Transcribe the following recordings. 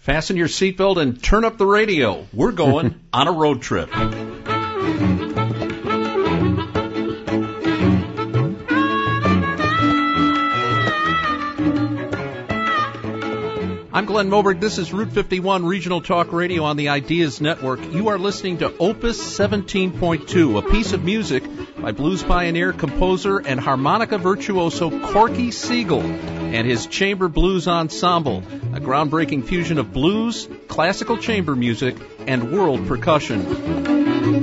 Fasten your seatbelt and turn up the radio. We're going on a road trip. I'm Glenn Moberg. This is Route 51 Regional Talk Radio on the Ideas Network. You are listening to Opus 17.2, a piece of music by blues pioneer, composer, and harmonica virtuoso Corky Siegel and his Chamber Blues Ensemble, a groundbreaking fusion of blues, classical chamber music, and world percussion.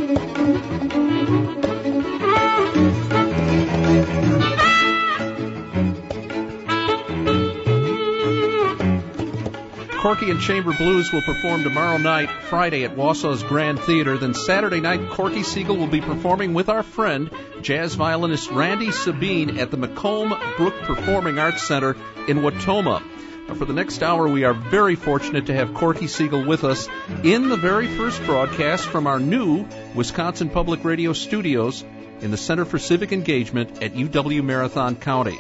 Corky and Chamber Blues will perform tomorrow night, Friday at Wausau's Grand Theater. Then Saturday night, Corky Siegel will be performing with our friend, jazz violinist Randy Sabine at the Macomb Brook Performing Arts Center in Watoma. For the next hour, we are very fortunate to have Corky Siegel with us in the very first broadcast from our new Wisconsin Public Radio studios in the Center for Civic Engagement at UW Marathon County.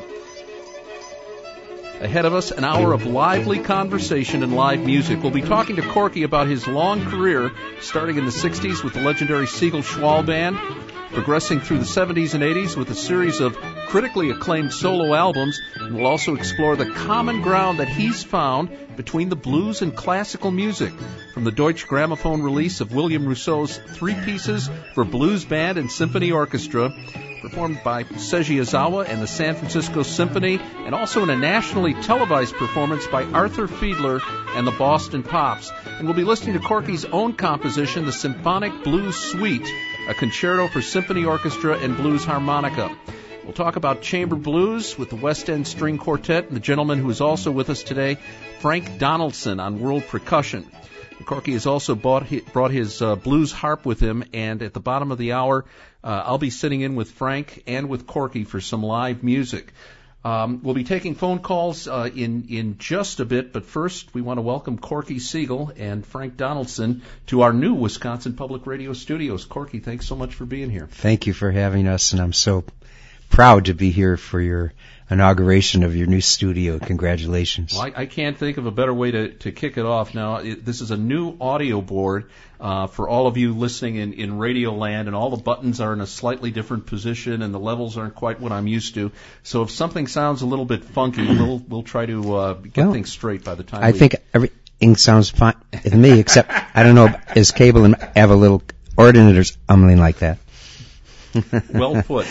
Ahead of us, an hour of lively conversation and live music. We'll be talking to Corky about his long career, starting in the 60s with the legendary Siegel-Schwall Band, progressing through the 70s and 80s with a series of critically acclaimed solo albums, and we'll also explore the common ground that he's found between the blues and classical music, from the Deutsche Grammophon release of William Rousseau's three pieces for blues band and symphony orchestra, performed by Seiji Ozawa and the San Francisco Symphony, and also in a nationally televised performance by Arthur Fiedler and the Boston Pops. And we'll be listening to Corky's own composition, the Symphonic Blues Suite, a concerto for symphony orchestra and blues harmonica. We'll talk about chamber blues with the West End String Quartet and the gentleman who is also with us today, Frank Donaldson, on world percussion. Corky has also brought his blues harp with him, and at the bottom of the hour, I'll be sitting in with Frank and with Corky for some live music. We'll be taking phone calls in just a bit, but first we want to welcome Corky Siegel and Frank Donaldson to our new Wisconsin Public Radio studios. Corky, thanks so much for being here. Thank you for having us, and I'm so proud to be here for your inauguration of your new studio. Congratulations. Well, I can't think of a better way to kick it off. Now, this is a new audio board for all of you listening in Radio Land, and all the buttons are in a slightly different position, and the levels aren't quite what I'm used to. So if something sounds a little bit funky, we'll try to get things straight by the time I think everything sounds fine to me, except, I don't know, is Cable and have a little ordinate or something like that? Well put.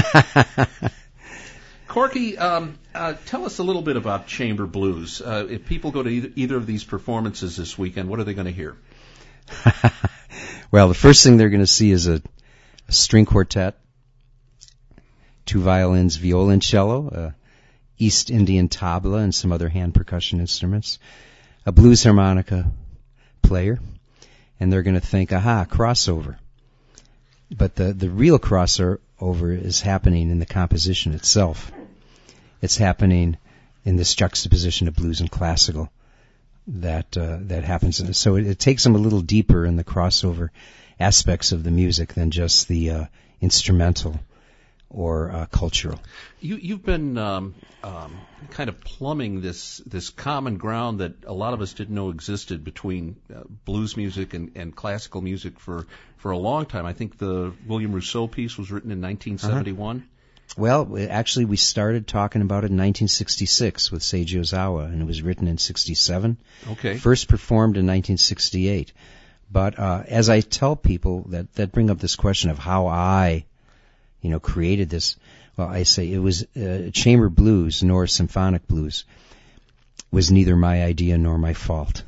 Corky, tell us a little bit about Chamber Blues. If people go to either of these performances this weekend, what are they going to hear? Well, the first thing they're going to see is a string quartet, two violins, viola and cello, East Indian tabla and some other hand percussion instruments, a blues harmonica player, and they're going to think, aha, crossover. But the real crossover is happening in the composition itself. It's happening in this juxtaposition of blues and classical that happens. So it takes them a little deeper in the crossover aspects of the music than just the instrumental or cultural. You've been kind of plumbing this common ground that a lot of us didn't know existed between blues music and classical music for a long time. I think the William Rousseau piece was written in 1971. Well, actually, we started talking about it in 1966 with Seiji Ozawa, and it was written in 67. Okay. First performed in 1968. But as I tell people that bring up this question of how I, created this, well, I say it was chamber blues nor symphonic blues was neither my idea nor my fault.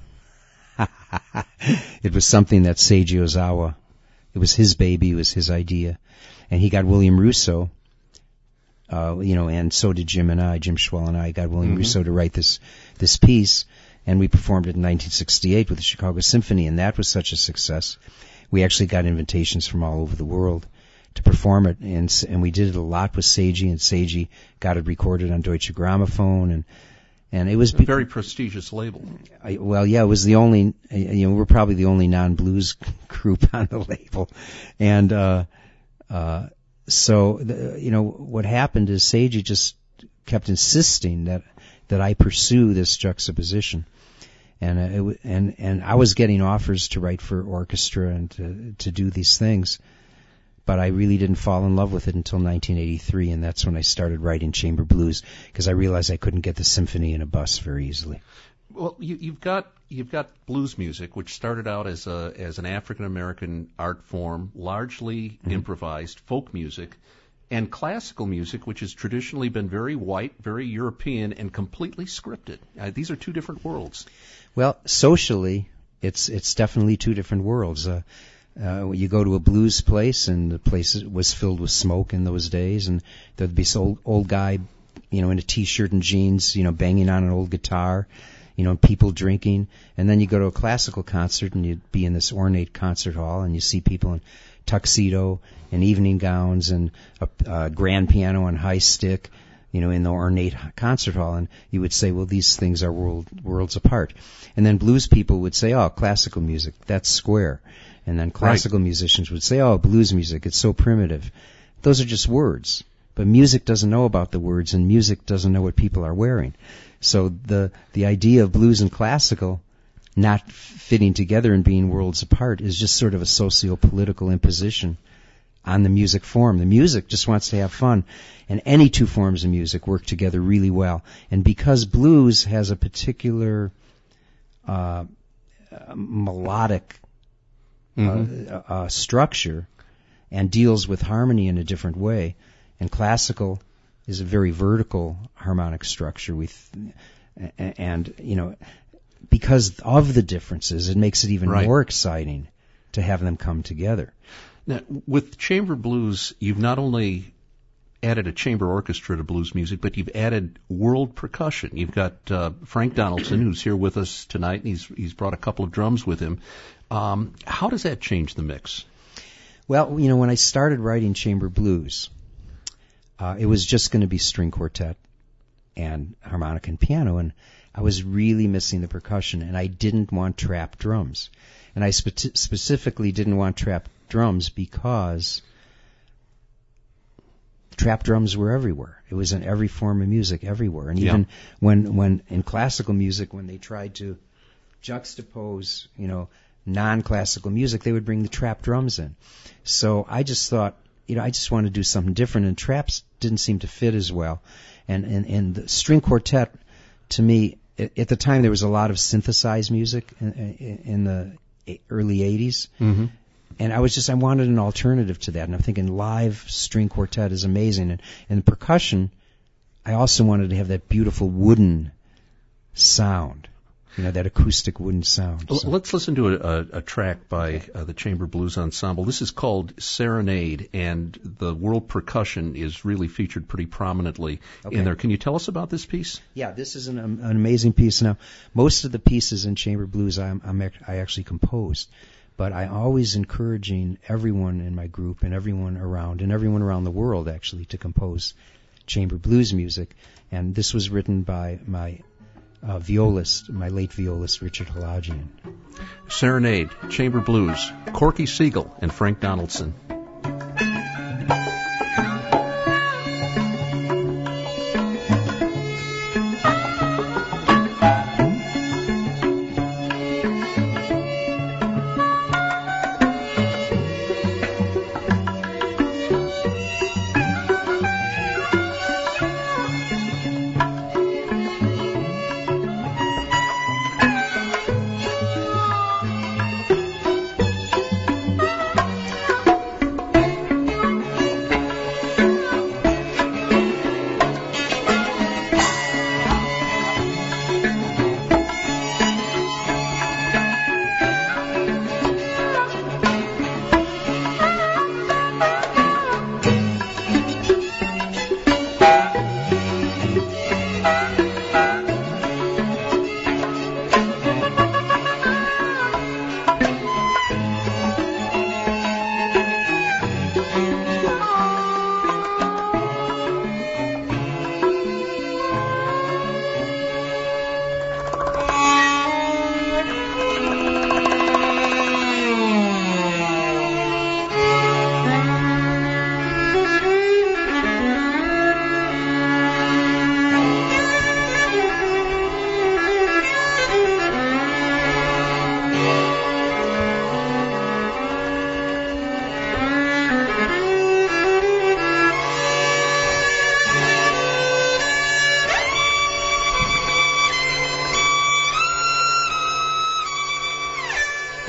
It was something that Seiji Ozawa, it was his baby, it was his idea. And he got William Rousseau, and so did Jim Schwall and I got William Rousseau to write this piece, and we performed it in 1968 with the Chicago Symphony, and that was such a success. We actually got invitations from all over the world to perform it, and we did it a lot with Seiji, and Seiji got it recorded on Deutsche Grammophon, and it was a very prestigious label. It was the only, we're probably the only non-blues group on the label, and so what happened is Seiji just kept insisting that I pursue this juxtaposition, and I was getting offers to write for orchestra and to do these things, but I really didn't fall in love with it until 1983, and that's when I started writing chamber blues, because I realized I couldn't get the symphony in a bus very easily. Well, you've got blues music, which started out as an African American art form, largely improvised folk music, and classical music, which has traditionally been very white, very European, and completely scripted. These are two different worlds. Well, socially, it's definitely two different worlds. You go to a blues place, and the place was filled with smoke in those days, and there'd be some old guy, in a t-shirt and jeans, banging on an old guitar, people drinking. And then you go to a classical concert, and you'd be in this ornate concert hall, and you see people in tuxedo and evening gowns and a grand piano and high stick, in the ornate concert hall. And you would say, well, these things are worlds apart. And then blues people would say, oh, classical music, that's square. And then classical musicians would say, oh, blues music, it's so primitive. Those are just words. But music doesn't know about the words, and music doesn't know what people are wearing. So the idea of blues and classical not fitting together and being worlds apart is just sort of a socio-political imposition on the music form. The music just wants to have fun, and any two forms of music work together really well. And because blues has a particular melodic structure and deals with harmony in a different way, and classical is a very vertical harmonic structure because of the differences, it makes it even more exciting to have them come together. Now, with chamber blues, you've not only added a chamber orchestra to blues music, but you've added world percussion. You've got Frank Donaldson, who's here with us tonight, and he's brought a couple of drums with him. How does that change the mix? Well, when I started writing chamber blues, it was just going to be string quartet and harmonica and piano, and I was really missing the percussion, and I didn't want trap drums. And I specifically didn't want trap drums because trap drums were everywhere. It was in every form of music everywhere. And even when in classical music, when they tried to juxtapose, non-classical music, they would bring the trap drums in. So I just thought, I just want to do something different, and traps didn't seem to fit as well. And the string quartet, to me, at the time there was a lot of synthesized music in the early 80s. Mm-hmm. And I wanted an alternative to that. And I'm thinking live string quartet is amazing. And percussion, I also wanted to have that beautiful wooden sound. That acoustic wooden sound. So. Let's listen to a track by the Chamber Blues Ensemble. This is called Serenade, and the world percussion is really featured pretty prominently in there. Can you tell us about this piece? Yeah, this is an amazing piece. Now, most of the pieces in Chamber Blues I actually composed, but I'm always encouraging everyone in my group and everyone around the world, actually, to compose chamber blues music. And this was written by my late violist, Richard Halagian. Serenade, Chamber Blues, Corky Siegel and Frank Donaldson.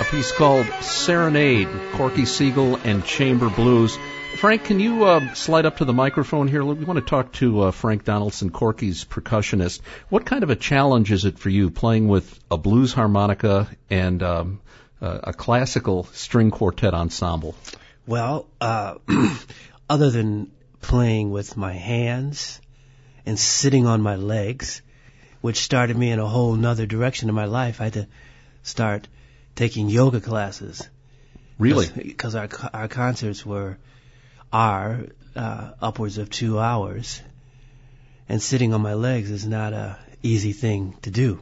a piece called Serenade, Corky Siegel and Chamber Blues. Frank, can you slide up to the microphone here? We want to talk to Frank Donaldson, Corky's percussionist. What kind of a challenge is it for you playing with a blues harmonica and a classical string quartet ensemble? Well, other than playing with my hands and sitting on my legs, which started me in a whole nother direction in my life, I had to start taking yoga classes. Really? Because our concerts are upwards of 2 hours, and sitting on my legs is not a easy thing to do.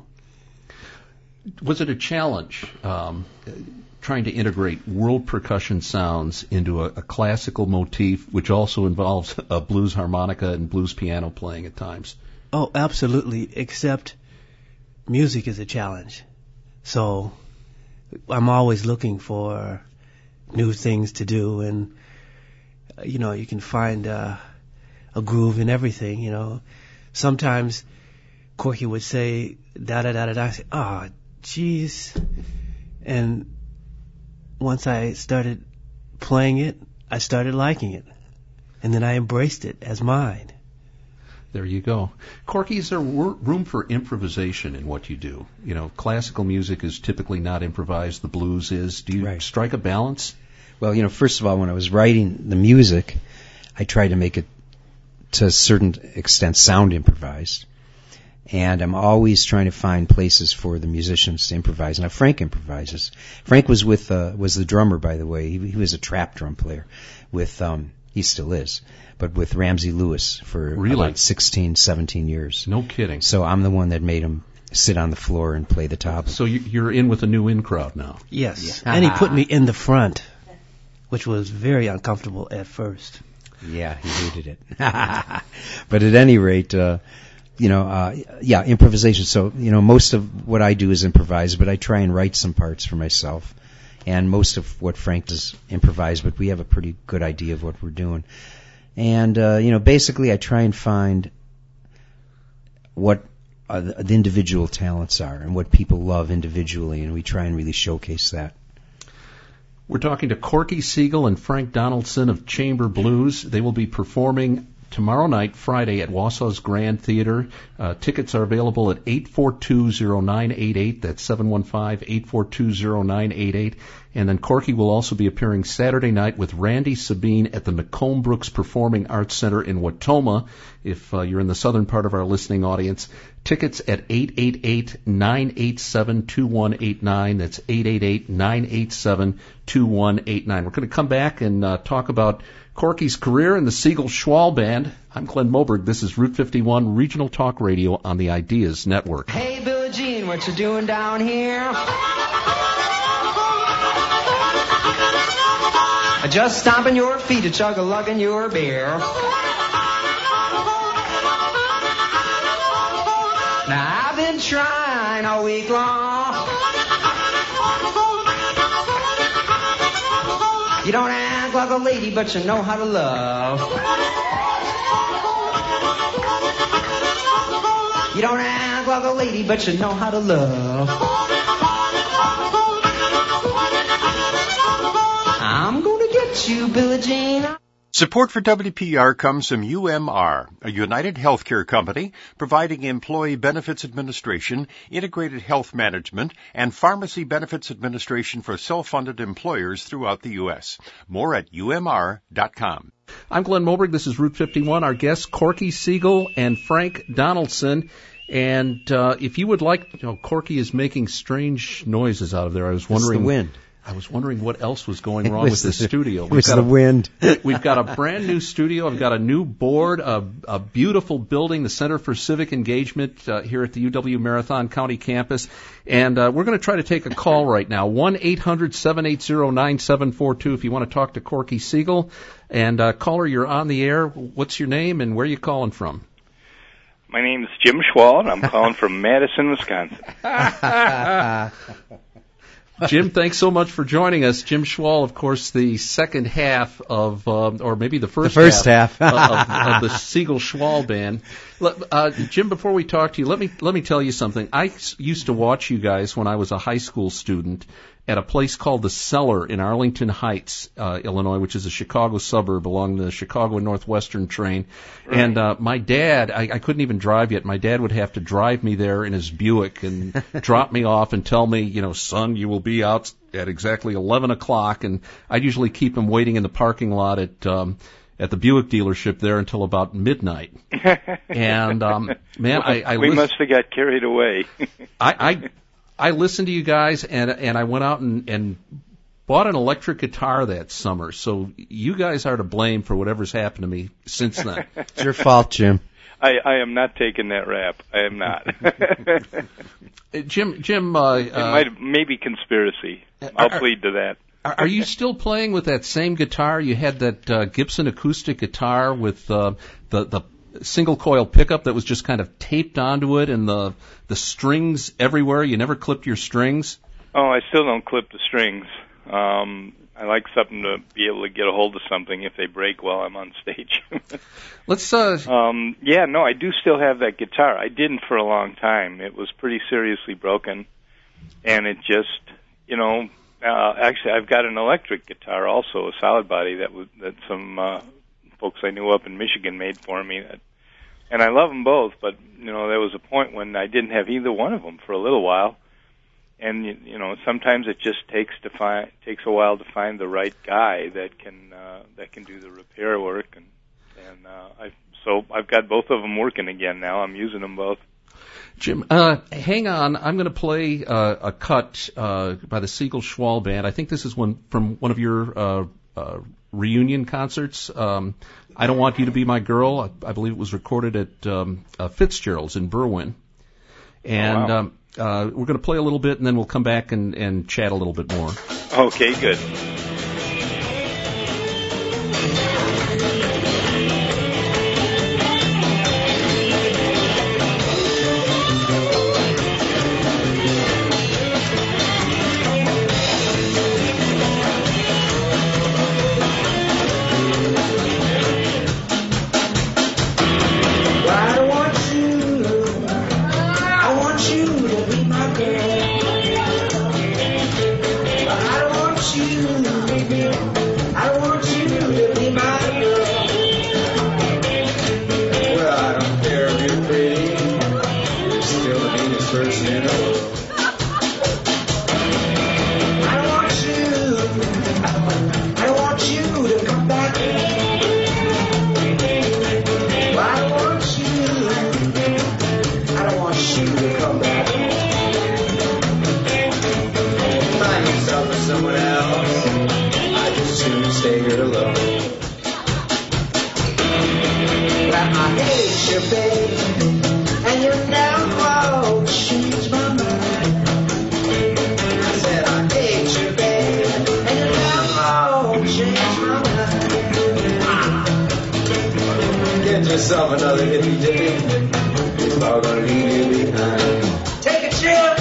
Was it a challenge trying to integrate world percussion sounds into a classical motif, which also involves a blues harmonica and blues piano playing at times? Oh, absolutely, except music is a challenge. So I'm always looking for new things to do, and you can find a groove in everything, Sometimes Corky would say, da-da-da-da-da. I say, oh, geez. And once I started playing it, I started liking it. And then I embraced it as mine. There you go. Corky, is there room for improvisation in what you do? Classical music is typically not improvised. The blues is. Do you strike a balance? Well, first of all, when I was writing the music, I tried to make it, to a certain extent, sound improvised. And I'm always trying to find places for the musicians to improvise. Now, Frank improvises. Frank was was the drummer, by the way. He was a trap drum player with, he still is, but with Ramsey Lewis for about 16, 17 years. No kidding. So I'm the one that made him sit on the floor and play the tabla. So you're in with a new in crowd now. Yes. And he put me in the front, which was very uncomfortable at first. Yeah, he hated it. But at any rate, improvisation. So, most of what I do is improvise, but I try and write some parts for myself. And most of what Frank does improvise, but we have a pretty good idea of what we're doing. And, basically I try and find what the individual talents are and what people love individually, and we try and really showcase that. We're talking to Corky Siegel and Frank Donaldson of Chamber Blues. They will be performing tomorrow night, Friday, at Wausau's Grand Theater. Tickets are available at 842-0988. That's 715-842-0988. And then Corky will also be appearing Saturday night with Randy Sabine at the McComb Brooks Performing Arts Center in Wautoma, if you're in the southern part of our listening audience. Tickets at 888-987-2189. That's 888-987-2189. We're going to come back and talk about Corky's career in the Siegel Schwall Band. I'm Glenn Moberg. This is Route 51 Regional Talk Radio on the Ideas Network. Hey, Billie Jean, what you doing down here? Just stomping your feet to chug-a-lugging your beer. Now, I've been trying all week long. You don't act like a lady, but you know how to love. You don't act like a lady, but you know how to love. I'm gonna get you, Billie Jean. Support for WPR comes from UMR, a United Healthcare company providing employee benefits administration, integrated health management, and pharmacy benefits administration for self-funded employers throughout the U.S. More at umr.com. I'm Glenn Moberg. This is Route 51. Our guests, Corky Siegel and Frank Donaldson. And if you would like, Corky is making strange noises out of there. I was wondering. It's the wind. I was wondering what else was going wrong with this studio. It was the wind. We've got a brand new studio. I've got a new board, a beautiful building, the Center for Civic Engagement here at the UW Marathon County campus. And we're going to try to take a call right now, 1-800-780-9742 if you want to talk to Corky Siegel. And caller, you're on the air. What's your name and where are you calling from? My name is Jim Schwall, and I'm calling from Madison, Wisconsin. Jim, thanks so much for joining us. Jim Schwall, of course, the second half of, or maybe the first half of the Siegel Schwall Band. Jim, before we talk to you, let me tell you something. I used to watch you guys when I was a high school student at a place called The Cellar in Arlington Heights, Illinois, which is a Chicago suburb along the Chicago and Northwestern train. Right. And my dad, I couldn't even drive yet. My dad would have to drive me there in his Buick and drop me off and tell me, son, you will be out at exactly 11 o'clock. And I'd usually keep him waiting in the parking lot at the Buick dealership there until about midnight. And man, we must have got carried away. I listened to you guys, and I went out and bought an electric guitar that summer. So you guys are to blame for whatever's happened to me since then. It's your fault, Jim. I am not taking that rap. I am not. Jim, it maybe conspiracy. I'll plead to that. Are you still playing with that same guitar? You had that Gibson acoustic guitar with the single coil pickup that was just kind of taped onto it, and the strings everywhere. You never clipped your strings? Oh, I still don't clip the strings. I like something to be able to get a hold of something if they break while I'm on stage. Let's I do still have that guitar. I didn't for a long time. It was pretty seriously broken, and it just, actually I've got an electric guitar also, a solid body that some folks I knew up in Michigan made for me, and I love them both. But there was a point when I didn't have either one of them for a little while, and sometimes it just takes a while to find the right guy that can do the repair work, and I've got both of them working again now. I'm using them both. Jim, hang on. I'm going to play a cut by the Siegel Schwall Band. I think this is from one of your reunion concerts. I Don't Want You to Be My Girl. I believe it was recorded at Fitzgerald's in Berwyn. And we're going to play a little bit, and then we'll come back and chat a little bit more. Okay, good. Yourself another hippy dippy. It's all gonna leave you behind. Take a chill.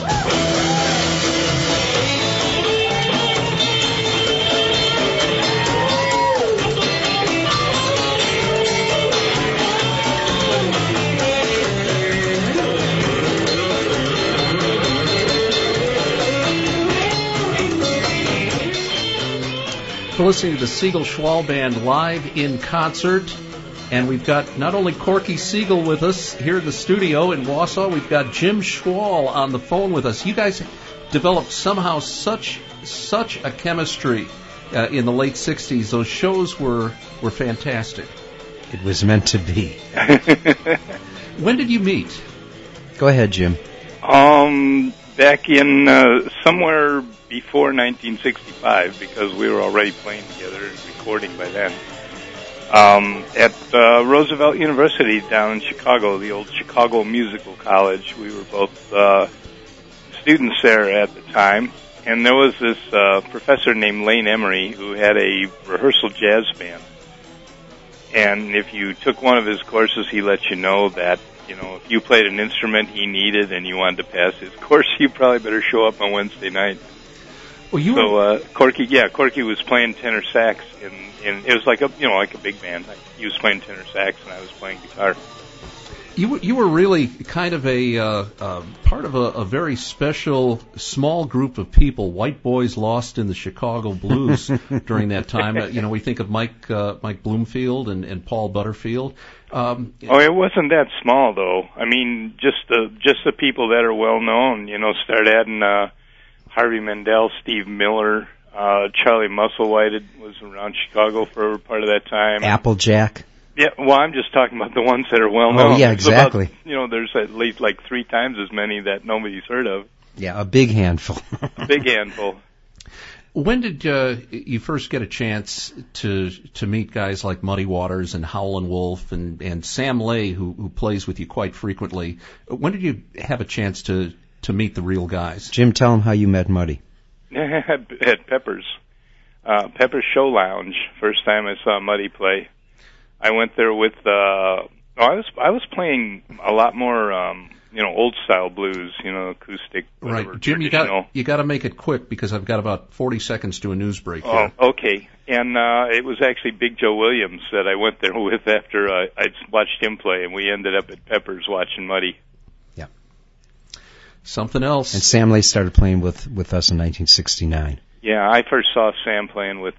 We're listening to the Siegel Schwall Band live in concert. And we've got not only Corky Siegel with us here in the studio in Wausau, we've got Jim Schwall on the phone with us. You guys developed somehow such a chemistry in the late 60s. Those shows were fantastic. It was meant to be. When did you meet? Go ahead, Jim. Back in somewhere before 1965, because we were already playing together and recording by then. At Roosevelt University down in Chicago, the old Chicago Musical College. We were both students there at the time, and there was this professor named Lane Emery who had a rehearsal jazz band. And if you took one of his courses, he let you know that, if you played an instrument he needed and you wanted to pass his course, you probably better show up on Wednesday night. Well, Corky was playing tenor sax, and it was like a big band. He was playing tenor sax, and I was playing guitar. You were really kind of a part of a very special small group of people, white boys lost in the Chicago blues during that time. We think of Mike Bloomfield and Paul Butterfield. It wasn't that small though. I mean, just the people that are well known. Start adding Harvey Mandel, Steve Miller, Charlie Musselwhite was around Chicago for part of that time. Applejack. Yeah, well, I'm just talking about the ones that are well known. Oh, yeah, exactly. There's at least like 3 times as many that nobody's heard of. Yeah, a big handful. A big handful. When did you first get a chance to meet guys like Muddy Waters and Howlin' Wolf and Sam Lay, who plays with you quite frequently? When did you have a chance to meet the real guys? Jim, tell them how you met Muddy. At Pepper's Show Lounge. First time I saw Muddy play. I went there with I was playing a lot more old style blues, acoustic. Right, Jim, you got to make it quick because I've got about 40 seconds to a news break here. Oh, okay. And it was actually Big Joe Williams that I went there with after I'd watched him play, and we ended up at Pepper's watching Muddy. Yeah. Something else. And Sam Lay started playing with us in 1969. Yeah, I first saw Sam playing with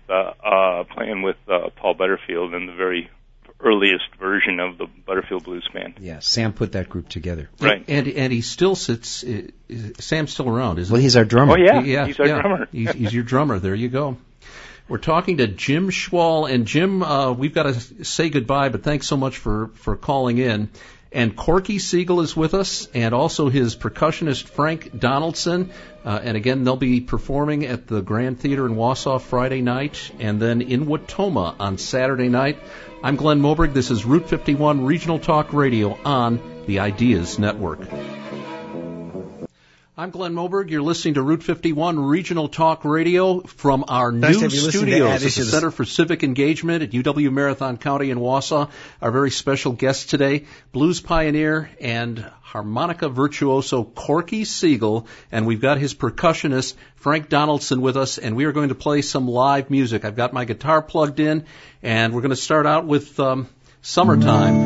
Paul Butterfield in the very earliest version of the Butterfield Blues Band. Yeah, Sam put that group together. Right. And he still sits. Sam's still around, isn't he? Well, he's our drummer. Oh yeah, he's our drummer. He's your drummer. There you go. We're talking to Jim Schwall, and Jim, we've got to say goodbye, but thanks so much for calling in. And Corky Siegel is with us, and also his percussionist Frank Donaldson. And again, they'll be performing at the Grand Theater in Wausau Friday night, and then in Watoma on Saturday night. I'm Glenn Moberg. This is Route 51 Regional Talk Radio on the Ideas Network. I'm Glenn Moberg. You're listening to Route 51 Regional Talk Radio from our new studios at the Center for Civic Engagement at UW Marathon County in Wausau. Our very special guest today, blues pioneer and harmonica virtuoso Corky Siegel, and we've got his percussionist Frank Donaldson with us, and we are going to play some live music. I've got my guitar plugged in, and we're going to start out with Summertime.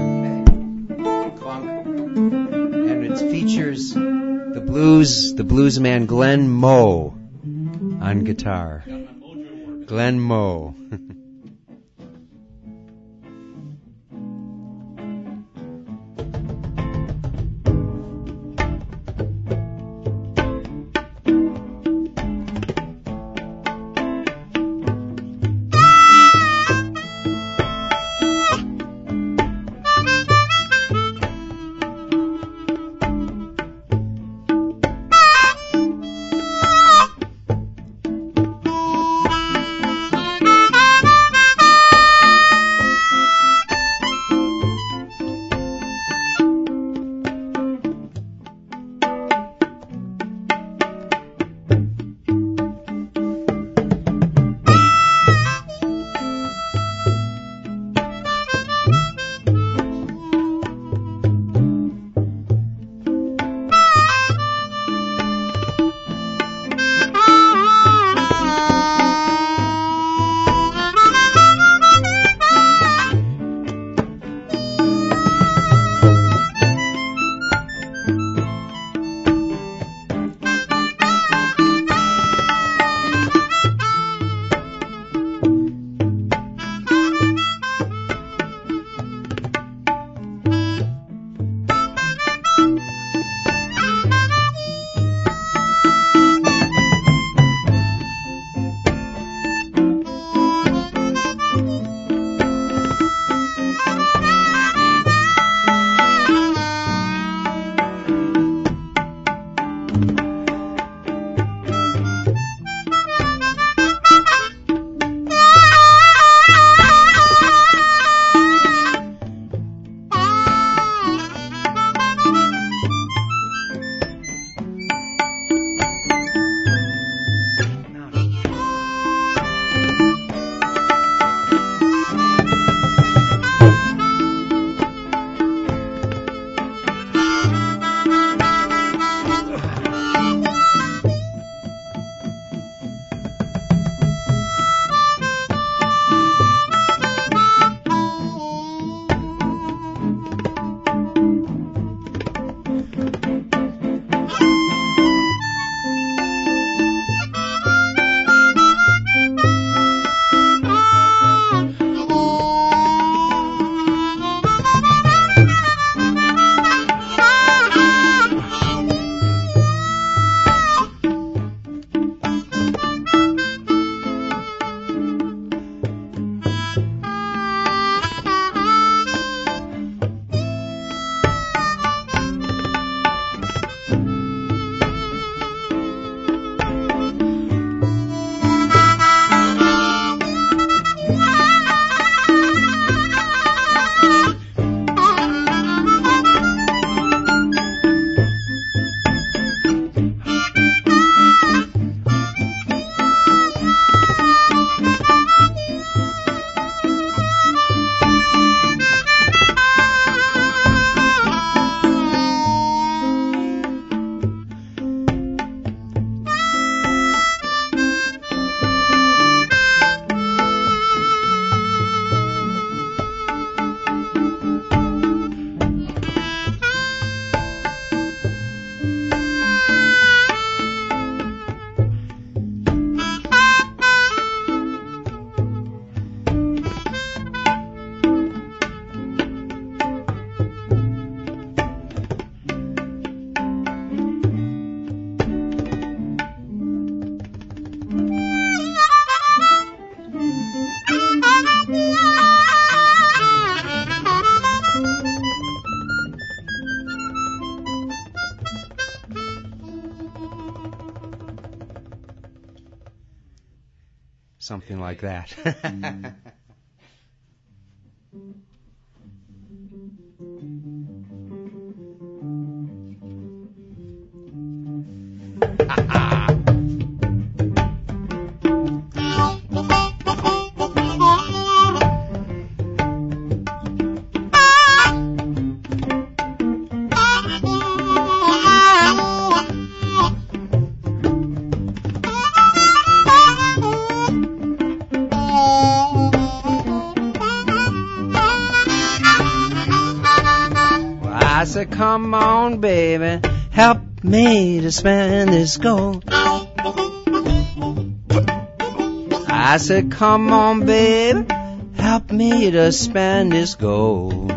And it features the blues man Glenn Moe on guitar. Glenn Moe. Something like that. I said, come on, baby, help me to spend this gold. I said, come on, baby, help me to spend this gold.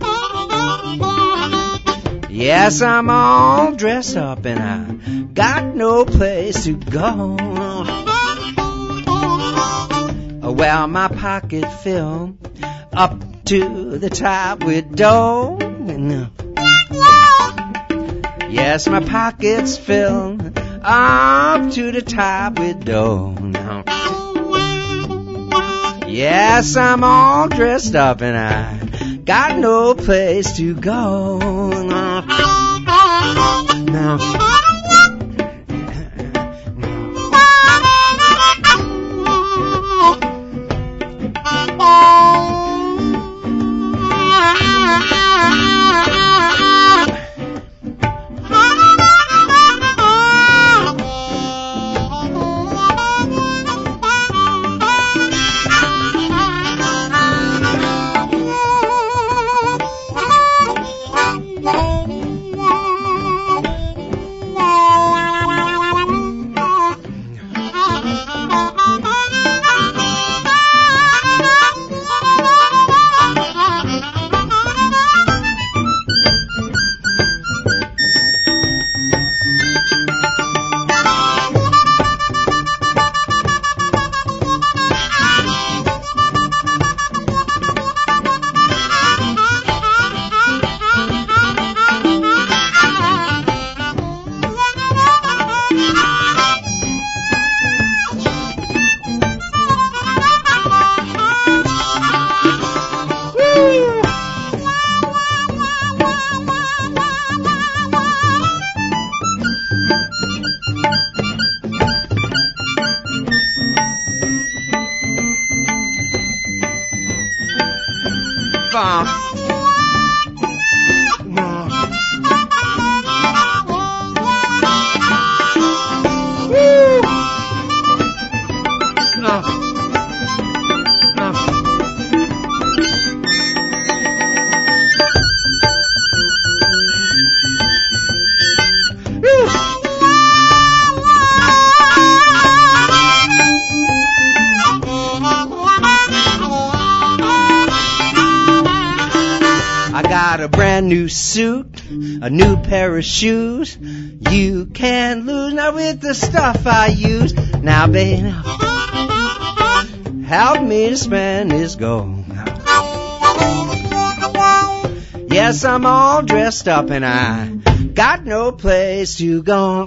Yes, I'm all dressed up and I got no place to go. Well, my pocket filled up to the top with dough. Yes, my pocket's filled up to the top with dough. Yes, I'm all dressed up and I got no place to go. No. New suit, a new pair of shoes. You can't lose now with the stuff I use. Now, baby, help me to spend this gold. Yes, I'm all dressed up and I got no place to go.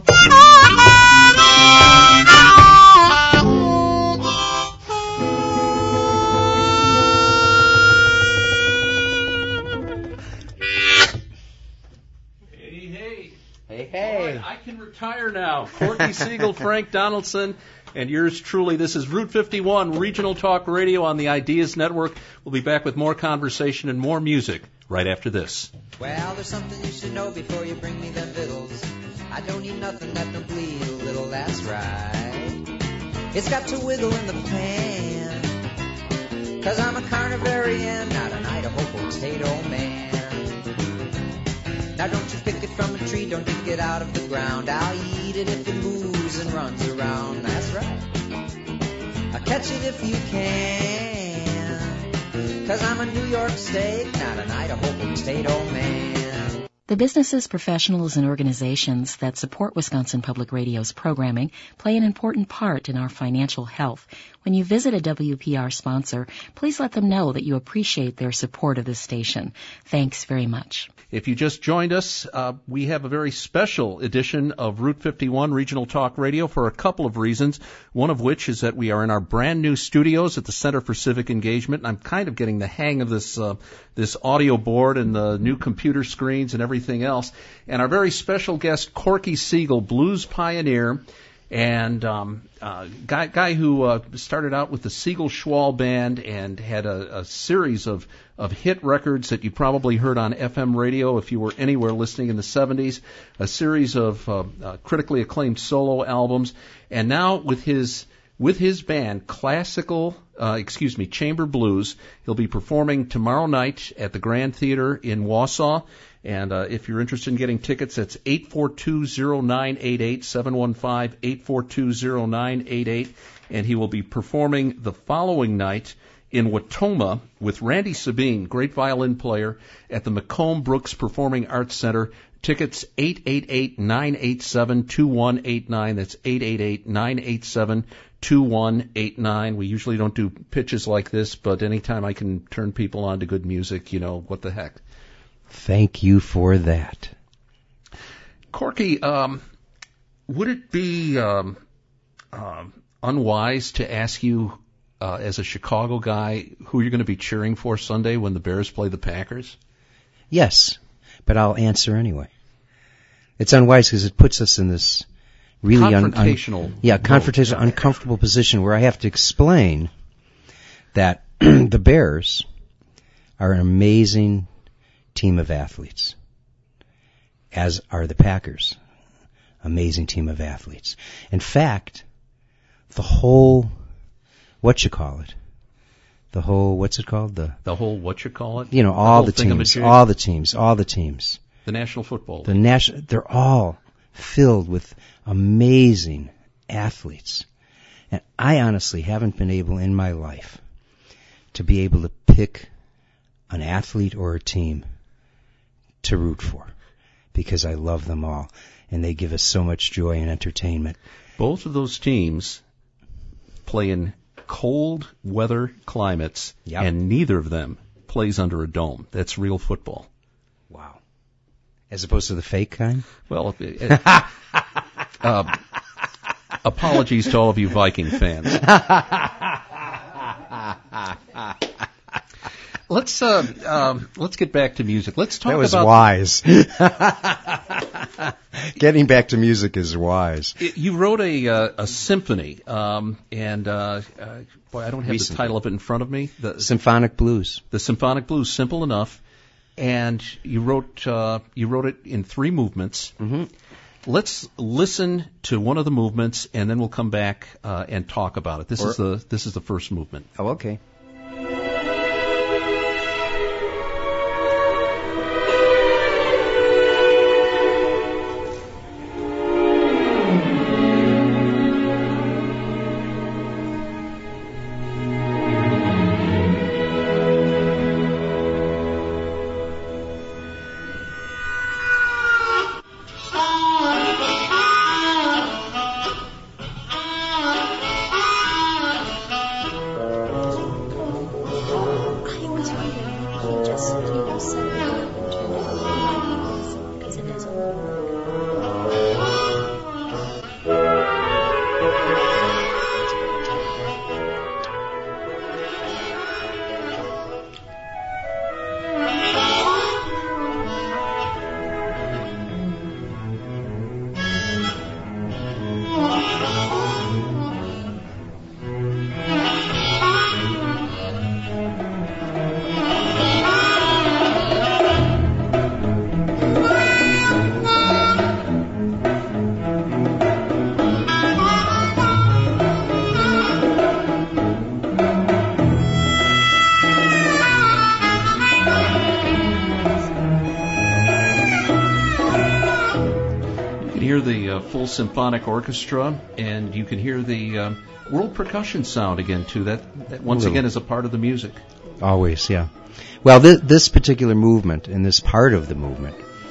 Hey. I can retire now. Corky Siegel, Frank Donaldson, and yours truly. This is Route 51 Regional Talk Radio on the Ideas Network. We'll be back with more conversation and more music right after this. Well, there's something you should know before you bring me them vittles. I don't need nothing that don't bleed a little, that's right. It's got to wiggle in the pan, 'cause I'm a carnivarian, not an Idaho potato man. Now don't you pick it from a tree, don't dig it out of the ground. I'll eat it if it moves and runs around, that's right. I'll catch it if you can, 'cause I'm a New York steak, not an Idaho potato man. The businesses, professionals, and organizations that support Wisconsin Public Radio's programming play an important part in our financial health. When you visit a WPR sponsor, please let them know that you appreciate their support of this station. Thanks very much. If you just joined us, we have a very special edition of Route 51 Regional Talk Radio for a couple of reasons, one of which is that we are in our brand new studios at the Center for Civic Engagement, and I'm kind of getting the hang of this audio board and the new computer screens and everything else. And our very special guest, Corky Siegel, blues pioneer, and guy who started out with the Siegel Schwall Band and had a series of hit records that you probably heard on FM radio if you were anywhere listening in the 70s, a series of critically acclaimed solo albums, and now with his band, Chamber Blues, he'll be performing tomorrow night at the Grand Theater in Wausau. And if you're interested in getting tickets, it's 842-0988, 715-842-0988. And he will be performing the following night in Watoma with Randy Sabine, great violin player, at the Macomb Brooks Performing Arts Center. Tickets 888-987-2189. That's 888-987-2189. We usually don't do pitches like this, but anytime I can turn people on to good music, what the heck. Thank you for that. Corky, would it be unwise to ask you, as a Chicago guy, who you're going to be cheering for Sunday when the Bears play the Packers? Yes, but I'll answer anyway. It's unwise because it puts us in this really confrontational, uncomfortable position where I have to explain that the Bears are an amazing team of athletes, as are the Packers. Amazing team of athletes. In fact, the whole, all the teams. The National Football League. They're all filled with amazing athletes. And I honestly haven't been able in my life to be able to pick an athlete or a team to root for, because I love them all, and they give us so much joy and entertainment. Both of those teams play in cold weather climates, and neither of them plays under a dome. That's real football. Wow. As opposed to the fake kind? Well, apologies to all of you Viking fans. Let's get back to music. Let's talk about... That was wise. Getting back to music is wise. You wrote a symphony, and boy, I don't have the title of it in front of me. The Symphonic Blues. The Symphonic Blues, simple enough. And you wrote it in 3 movements. Mm-hmm. Let's listen to one of the movements, and then we'll come back and talk about it. This is the first movement. Oh, okay. Full symphonic orchestra, and you can hear the world percussion sound again too. That once again is a part of the music. Always, yeah. Well, this particular movement and this part of the movement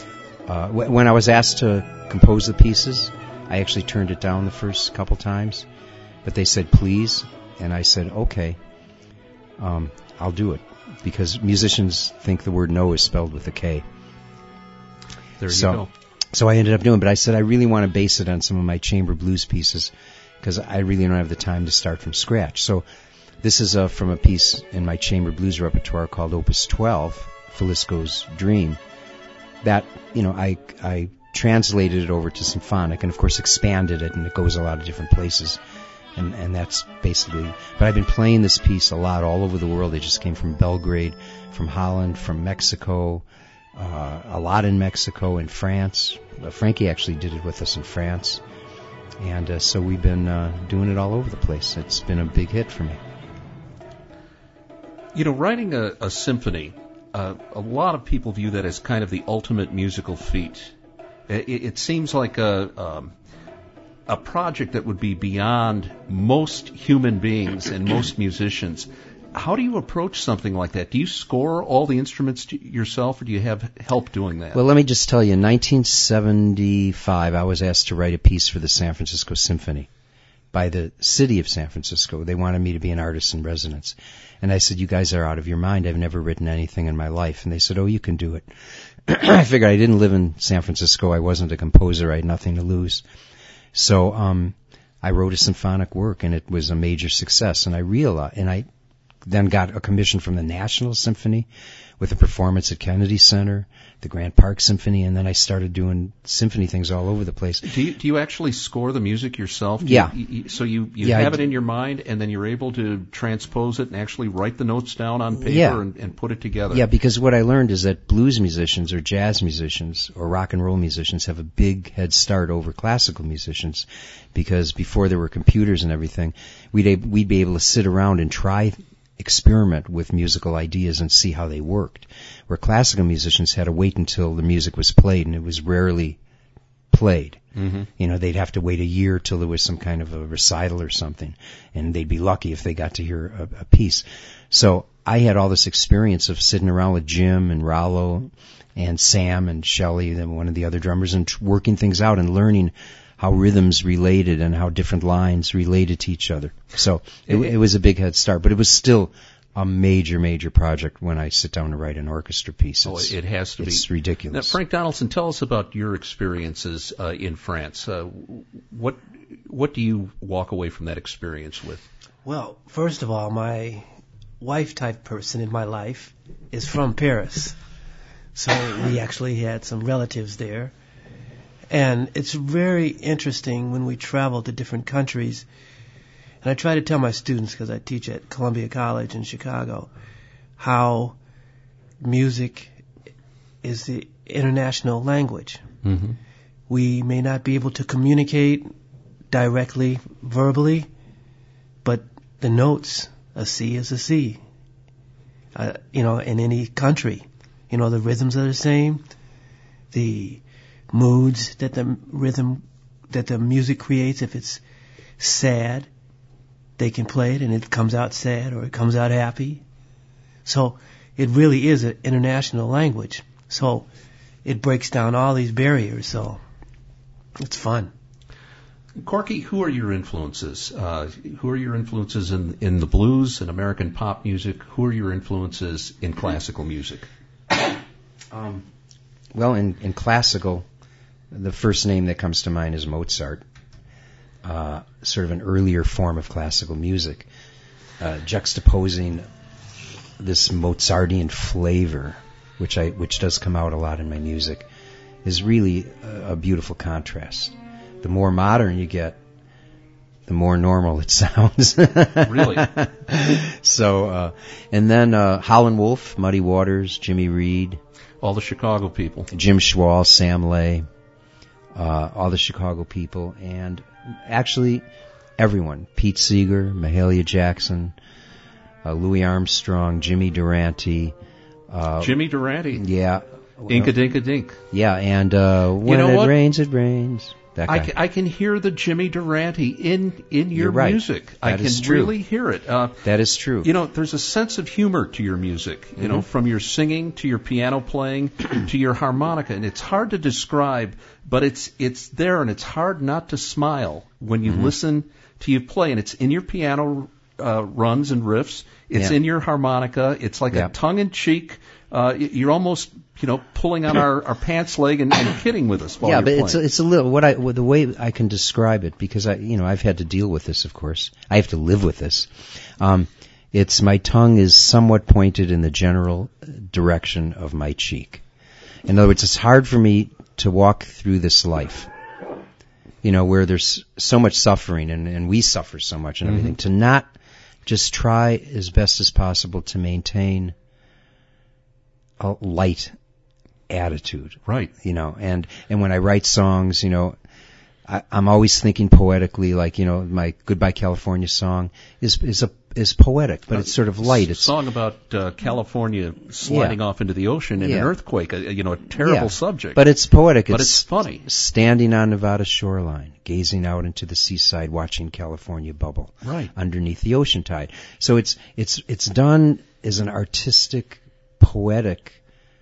when I was asked to compose the pieces, I actually turned it down the first couple times, but they said please, and I said okay, I'll do it, because musicians think the word no is spelled with a K. There you go. So I ended up doing it, but I said I really want to base it on some of my chamber blues pieces, because I really don't have the time to start from scratch. So this is from a piece in my chamber blues repertoire called Opus 12, Filisko's Dream, that, I translated it over to symphonic and, of course, expanded it, and it goes a lot of different places. And that's basically... But I've been playing this piece a lot all over the world. It just came from Belgrade, from Holland, from Mexico, a lot in Mexico, in France. Frankie actually did it with us in France. And so we've been doing it all over the place. It's been a big hit for me. Writing a symphony, a lot of people view that as kind of the ultimate musical feat. It seems like a project that would be beyond most human beings and most musicians. How do you approach something like that? Do you score all the instruments yourself, or do you have help doing that? Well, let me just tell you, in 1975, I was asked to write a piece for the San Francisco Symphony by the city of San Francisco. They wanted me to be an artist in residence. And I said, you guys are out of your mind. I've never written anything in my life. And they said, oh, you can do it. I figured I didn't live in San Francisco. I wasn't a composer. I had nothing to lose. So I wrote a symphonic work, and it was a major success. And I then got a commission from the National Symphony with a performance at Kennedy Center, the Grant Park Symphony, and then I started doing symphony things all over the place. Do you actually score the music yourself? Yeah. So you have it in your mind, and then you're able to transpose it and actually write the notes down on paper and put it together? Yeah, because what I learned is that blues musicians or jazz musicians or rock and roll musicians have a big head start over classical musicians, because before there were computers and everything, we'd be able to sit around and experiment with musical ideas and see how they worked, where classical musicians had to wait until the music was played, and it was rarely played. Mm-hmm. They'd have to wait a year till there was some kind of a recital or something, and they'd be lucky if they got to hear a piece. So I had all this experience of sitting around with Jim and Rollo and Sam and Shelley, then one of the other drummers, and working things out and learning how rhythms related and how different lines related to each other. So it was a big head start, but it was still a major, major project when I sit down to write an orchestra piece. It has to be. It's ridiculous. Now, Frank Donaldson, tell us about your experiences in France. What do you walk away from that experience with? Well, first of all, my wife-type person in my life is from Paris. So we actually had some relatives there. And it's very interesting when we travel to different countries. And I try to tell my students, because I teach at Columbia College in Chicago, how music is the international language. Mm-hmm. We may not be able to communicate directly, verbally, but the notes, a C is a C. In any country, the rhythms are the same. The moods that the music creates, if it's sad, they can play it and it comes out sad or it comes out happy. So it really is an international language. So it breaks down all these barriers. So it's fun. Corky, who are your influences? Who are your influences in the blues and American pop music? Who are your influences in classical music? Well, in classical, the first name that comes to mind is Mozart, sort of an earlier form of classical music, juxtaposing this Mozartian flavor, which does come out a lot in my music, is really a beautiful contrast. The more modern you get, the more normal it sounds. Really? So, and then Howlin' Wolf, Muddy Waters, Jimmy Reed. All the Chicago people. Jim Schwall, Sam Lay, all the Chicago people, and actually everyone. Pete Seeger, Mahalia Jackson, Louis Armstrong, Jimmy Durante. Jimmy Durante? Yeah. Inka Dinka Dink. Yeah, and when it rains, it rains. That guy. I can hear the Jimmy Durante in your You're right. music. That I can is true. really hear it. That is true. You know, there's a sense of humor to your music, you know, from your singing to your piano playing to your harmonica. And it's hard to describe, but it's there, and it's hard not to smile when you listen to you play. And it's in your piano runs and riffs. It's in your harmonica. It's like a tongue-in-cheek. You're almost, you know, pulling on our pants leg and kidding with us while you're playing. But it's a little the way I can describe it, because I've had to deal with this, of course. I have to live with this. It's my tongue is somewhat pointed in the general direction of my cheek. In other words, it's hard for me to walk through this life, you know, where there's so much suffering and we suffer so much and everything, to not just try as best as possible to maintain a light attitude. Right. You know, and when I write songs, you know, I'm always thinking poetically, like, you know, my Goodbye California song is poetic, but it's sort of light. It's a song about California sliding off into the ocean in an earthquake, you know, a terrible subject. But it's poetic. But it's funny. Standing on Nevada's shoreline, gazing out into the seaside, watching California bubble underneath the ocean tide. So it's done as an artistic, poetic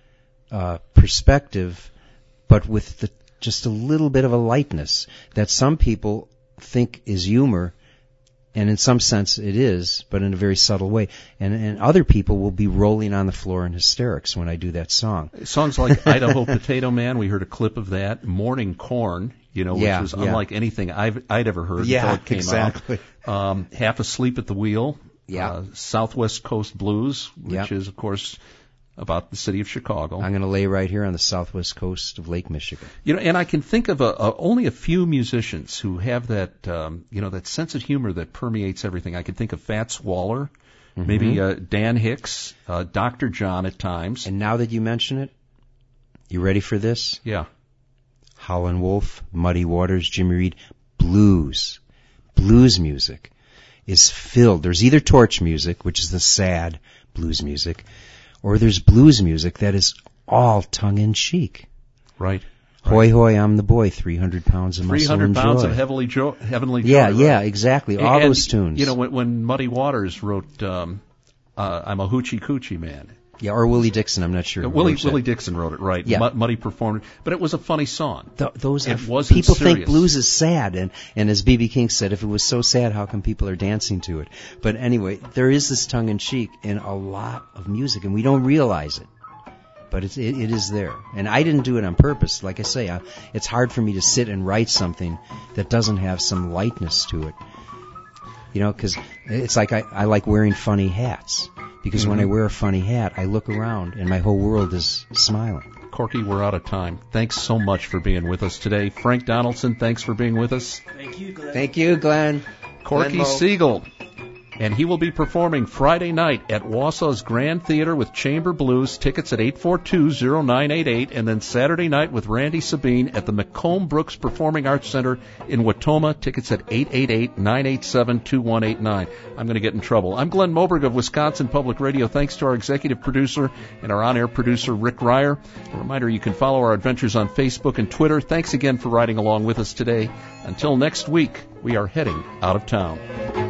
perspective, but with just a little bit of a lightness that some people think is humor, and in some sense it is, but in a very subtle way. And other people will be rolling on the floor in hysterics when I do that song. Songs like Idaho Potato Man, we heard a clip of that. Morning Corn, you know, which was unlike anything I'd ever heard until it came out. Half Asleep at the Wheel. Southwest Coast Blues, which is, of course, about the city of Chicago. I'm going to lay right here on the southwest coast of Lake Michigan. You know, and I can think of only a few musicians who have that, you know, that sense of humor that permeates everything. I can think of Fats Waller, maybe Dan Hicks, Dr. John at times. And now that you mention it, you ready for this? Yeah. Howlin' Wolf, Muddy Waters, Jimmy Reed, blues music is filled. There's either torch music, which is the sad blues music, or there's blues music that is all tongue-in-cheek. Right. Hoy, hoy, I'm the boy, 300 pounds of muscle and 300 pounds joy. of heavenly joy. Yeah, exactly. All and, those tunes. You know, when Muddy Waters wrote I'm a Hoochie Coochie Man. Yeah, or Willie Dixon, I'm not sure. Willie Dixon wrote it, right. Yeah. Muddy performed it, but it was a funny song. Those it people think serious. blues is sad, and as B.B. King said, if it was so sad, how come people are dancing to it? But anyway, there is this tongue-in-cheek in a lot of music, and we don't realize it. But it is there. And I didn't do it on purpose. Like I say, it's hard for me to sit and write something that doesn't have some lightness to it. You know, because it's like I like wearing funny hats. Because when I wear a funny hat, I look around and my whole world is smiling. Corky, we're out of time. Thanks so much for being with us today. Frank Donaldson, thanks for being with us. Thank you, Glenn. Thank you, Glenn. Corky Siegel. And he will be performing Friday night at Wausau's Grand Theater with Chamber Blues. Tickets at 842-0988. And then Saturday night with Randy Sabine at the McComb Brooks Performing Arts Center in Watoma. Tickets at 888-987-2189. I'm going to get in trouble. I'm Glenn Moberg of Wisconsin Public Radio. Thanks to our executive producer and our on-air producer, Rick Ryer. A reminder, you can follow our adventures on Facebook and Twitter. Thanks again for riding along with us today. Until next week, we are heading out of town.